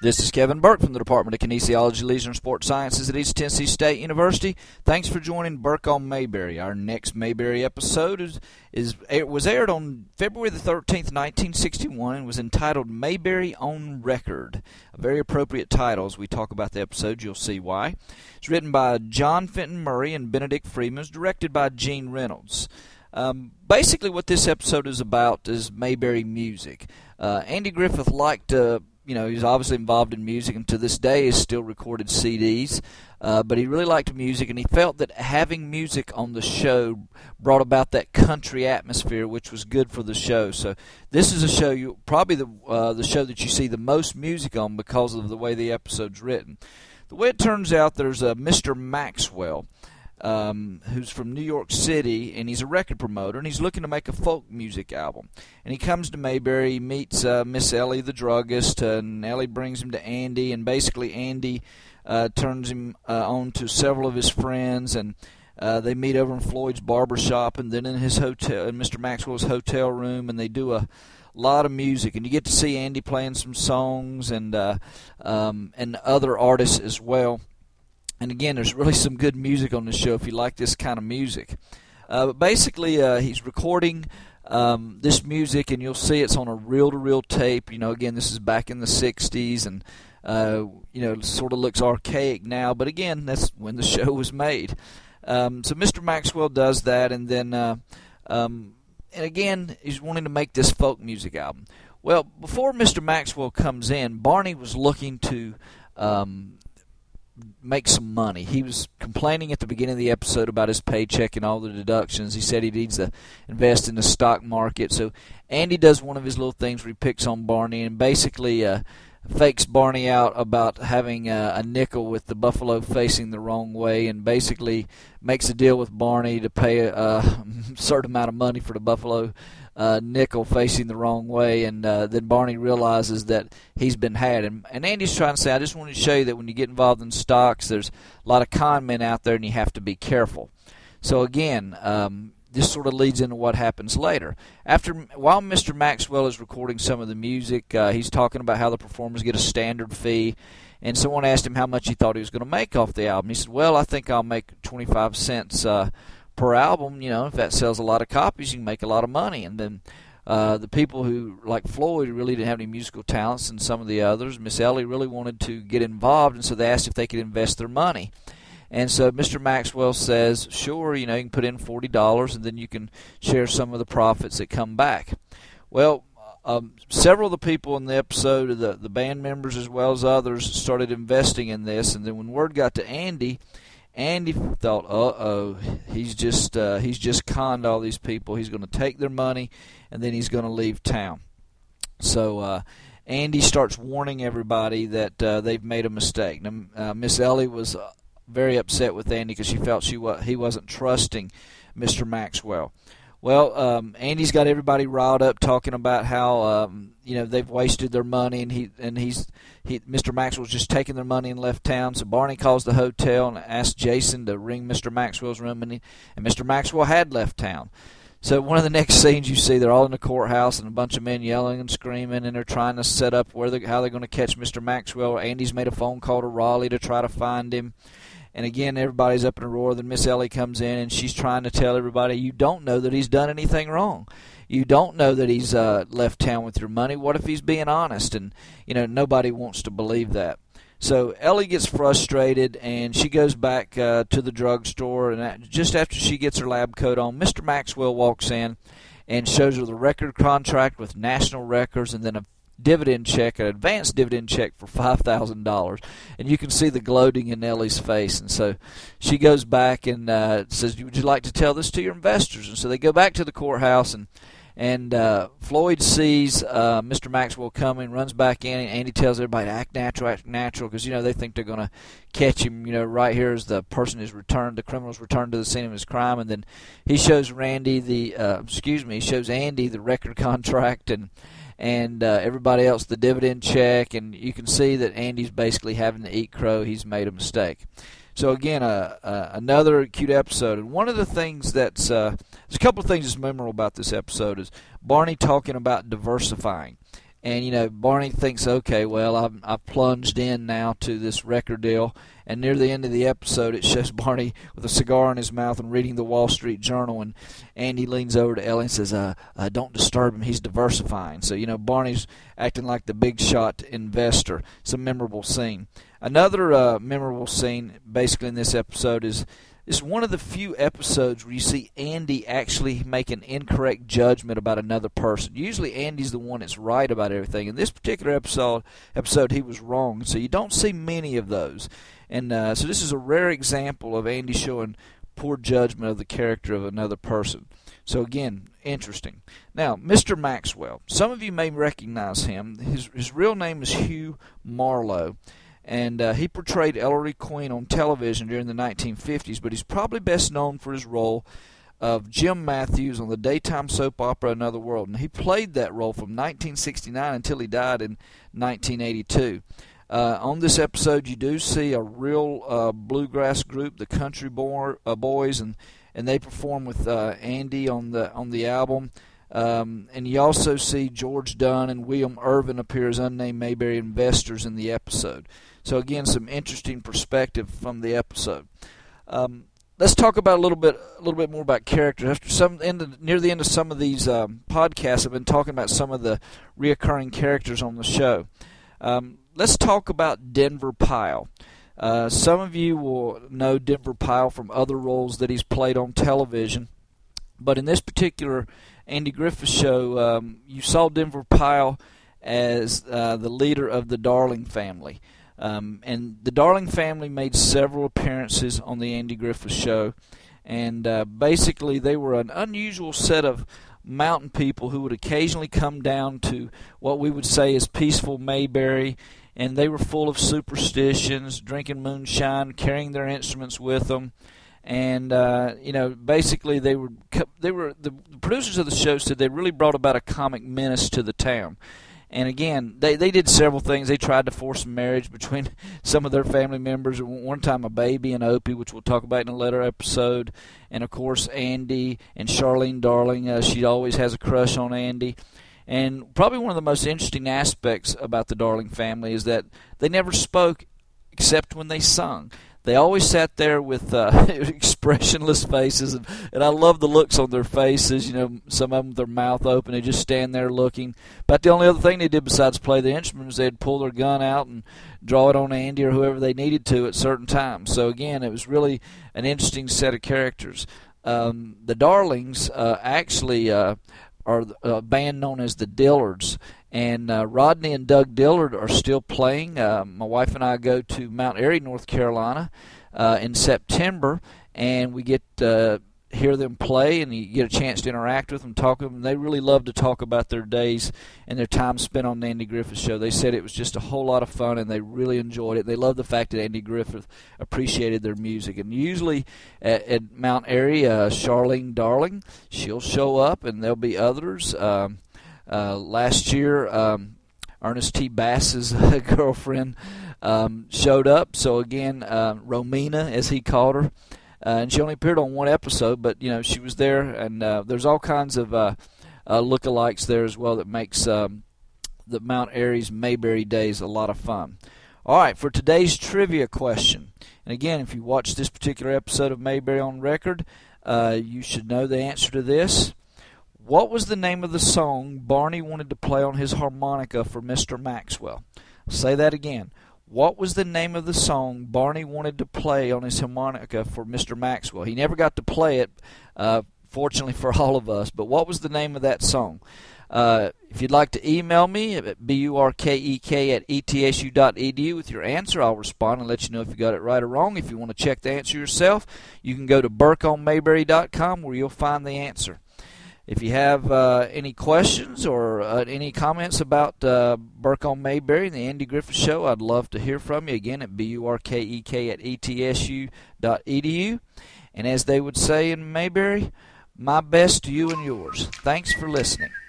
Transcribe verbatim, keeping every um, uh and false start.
This is Kevin Burke from the Department of Kinesiology, Leisure, and Sports Sciences at East Tennessee State University. Thanks for joining Burke on Mayberry. Our next Mayberry episode is, is it was aired on February the thirteenth, nineteen sixty-one, and was entitled Mayberry on Record. A very appropriate title. As we talk about the episode, you'll see why. It's written by John Fenton Murray and Benedict Freeman. It's directed by Gene Reynolds. Um, basically, what this episode is about is Mayberry music. Uh, Andy Griffith liked to... You know, he's obviously involved in music, and to this day has still recorded C Ds. Uh, but he really liked music, and he felt that having music on the show brought about that country atmosphere, which was good for the show. So this is a show, you probably the uh, the show that you see the most music on because of the way the episode's written. The way it turns out, there's a Mister Maxwell, Um, who's from New York City, and he's a record promoter, and he's looking to make a folk music album. And he comes to Mayberry, he meets uh, Miss Ellie the druggist, uh, and Ellie brings him to Andy, and basically Andy uh, turns him uh, on to several of his friends, and uh, they meet over in Floyd's barber shop, and then in his hotel, in Mister Maxwell's hotel room, and they do a lot of music, and you get to see Andy playing some songs, and uh, um, and other artists as well. And again, there's really some good music on this show if you like this kind of music. Uh, but basically, uh, he's recording um, this music, and you'll see it's on a reel-to-reel tape. You know, again, this is back in the sixties, and, uh, you know, it sort of looks archaic now. But again, that's when the show was made. Um, so Mister Maxwell does that, and then, uh, um, and again, he's wanting to make this folk music album. Well, before Mister Maxwell comes in, Barney was looking to... Um, make some money. He was complaining at the beginning of the episode about his paycheck and all the deductions. He said he needs to invest in the stock market. So Andy does one of his little things where he picks on Barney and basically uh, fakes Barney out about having uh, a nickel with the buffalo facing the wrong way, and basically makes a deal with Barney to pay a, a certain amount of money for the buffalo Uh, nickel facing the wrong way, and uh, then Barney realizes that he's been had. And, and Andy's trying to say, I just wanted to show you that when you get involved in stocks, there's a lot of con men out there, and you have to be careful. So again, um, this sort of leads into what happens later. After, while Mister Maxwell is recording some of the music, uh, he's talking about how the performers get a standard fee, and someone asked him how much he thought he was going to make off the album. He said, well, I think I'll make twenty-five cents uh, per album. You know, if that sells a lot of copies, you can make a lot of money. And then uh, the people who, like Floyd, really didn't have any musical talents, and some of the others, Miss Ellie really wanted to get involved, and so they asked if they could invest their money. And so Mister Maxwell says, sure, you know, you can put in forty dollars, and then you can share some of the profits that come back. Well, um, several of the people in the episode, the, the band members as well as others, started investing in this, and then when word got to Andy, Andy thought, uh-oh, he's just uh, he's just conned all these people. He's going to take their money, and then he's going to leave town. So uh, Andy starts warning everybody that uh, they've made a mistake. Now, uh, Miss Ellie was uh, very upset with Andy because she felt she wa- he wasn't trusting Mister Maxwell. Well, um, Andy's got everybody riled up, talking about how um, you know they've wasted their money, and he and he's he Mister Maxwell's just taking their money and left town. So Barney calls the hotel and asks Jason to ring Mister Maxwell's room, and, he, and Mister Maxwell had left town. So one of the next scenes you see, they're all in the courthouse, and a bunch of men yelling and screaming, and they're trying to set up where they how they're going to catch Mister Maxwell. Andy's made a phone call to Raleigh to try to find him. And again, everybody's up in a roar. Then Miss Ellie comes in, and she's trying to tell everybody, you don't know that he's done anything wrong. You don't know that he's uh, left town with your money. What if he's being honest? And, you know, nobody wants to believe that. So Ellie gets frustrated, and she goes back uh, to the drugstore. And just after she gets her lab coat on, Mister Maxwell walks in and shows her the record contract with National Records, and then a dividend check, an advance dividend check for five thousand dollars, and you can see the gloating in Ellie's face. And so she goes back and uh, says, would you like to tell this to your investors? And so they go back to the courthouse, and and uh, Floyd sees uh, Mister Maxwell coming, runs back in, and Andy tells everybody to act natural, act natural, because, you know, they think they're going to catch him, you know, right here as the person is returned, the criminal's returned to the scene of his crime. And then he shows Randy the, uh, excuse me, he shows Andy the record contract, and and uh, everybody else the dividend check, and you can see that Andy's basically having to eat crow. He's made a mistake. So again, uh, uh, another cute episode. And one of the things that's uh, there's a couple of things that's memorable about this episode is Barney talking about diversifying. And, you know, Barney thinks, okay, well, I've, I've plunged in now to this record deal. And near the end of the episode, it shows Barney with a cigar in his mouth and reading the Wall Street Journal. And Andy leans over to Ellie and says, uh, uh, don't disturb him. He's diversifying. So, you know, Barney's acting like the big shot investor. It's a memorable scene. Another uh, memorable scene, basically, in this episode is It's one of the few episodes where you see Andy actually make an incorrect judgment about another person. Usually Andy's the one that's right about everything. In this particular episode, episode he was wrong, so you don't see many of those. And uh, so this is a rare example of Andy showing poor judgment of the character of another person. So again, interesting. Now, Mister Maxwell. Some of you may recognize him. His, his real name is Hugh Marlowe. And uh, he portrayed Ellery Queen on television during the nineteen fifties, but he's probably best known for his role of Jim Matthews on the daytime soap opera Another World. And he played that role from nineteen sixty-nine until he died in nineteen eighty-two. Uh, on this episode, you do see a real uh, bluegrass group, the Country Boy, uh, Boys, and, and they perform with uh, Andy on the on the album. Um, and you also see George Dunn and William Irvin appear as unnamed Mayberry investors in the episode. So again, some interesting perspective from the episode. Um, let's talk about a little bit, a little bit more about characters. After some, end near the end of some of these um, podcasts, I've been talking about some of the reoccurring characters on the show. Um, let's talk about Denver Pyle. Uh, some of you will know Denver Pyle from other roles that he's played on television, but in this particular Andy Griffith show, um, you saw Denver Pyle as uh, the leader of the Darling family. Um, and the Darling family made several appearances on the Andy Griffith show. And uh, basically they were an unusual set of mountain people who would occasionally come down to what we would say is peaceful Mayberry. And they were full of superstitions, drinking moonshine, carrying their instruments with them. And uh, you know, basically, they were they were the producers of the show said they really brought about a comic menace to the town. And again, they they did several things. They tried to force a marriage between some of their family members. One time, a baby and Opie, which we'll talk about in a later episode. And of course, Andy and Charlene Darling. Uh, she always has a crush on Andy. And probably one of the most interesting aspects about the Darling family is that they never spoke except when they sung. They always sat there with uh, expressionless faces, and, and I love the looks on their faces. You know, some of them with their mouth open, they just stand there looking. But the only other thing they did besides play the instruments, they'd pull their gun out and draw it on Andy or whoever they needed to at certain times. So again, it was really an interesting set of characters. Um, the Darlings uh, actually uh, are a band known as the Dillards. And uh, Rodney and Doug Dillard are still playing. Uh, my wife and I go to Mount Airy, North Carolina uh, in September, and we get to uh, hear them play, and you get a chance to interact with them, talk with them. They really love to talk about their days and their time spent on the Andy Griffith show. They said it was just a whole lot of fun, and they really enjoyed it. They love the fact that Andy Griffith appreciated their music. And usually at, at Mount Airy, uh, Charlene Darling, she'll show up, and there'll be others. Um, Uh, last year, um, Ernest T. Bass's uh, girlfriend um, showed up. So again, uh, Romina, as he called her, uh, and she only appeared on one episode, but you know she was there. And uh, there's all kinds of uh, uh, lookalikes there as well that makes um, the Mount Airy's Mayberry Days a lot of fun. All right, for today's trivia question, and again, if you watch this particular episode of Mayberry on Record, uh, you should know the answer to this. What was the name of the song Barney wanted to play on his harmonica for Mister Maxwell? I'll say that again. What was the name of the song Barney wanted to play on his harmonica for Mister Maxwell? He never got to play it, uh, fortunately for all of us, but what was the name of that song? Uh, if you'd like to email me at burkek at etsu dot edu with your answer, I'll respond and let you know if you got it right or wrong. If you want to check the answer yourself, you can go to burke on mayberry dot com where you'll find the answer. If you have uh, any questions or uh, any comments about uh, Burke on Mayberry and the Andy Griffith Show, I'd love to hear from you again at burkek at etsu dot edu. And as they would say in Mayberry, my best to you and yours. Thanks for listening.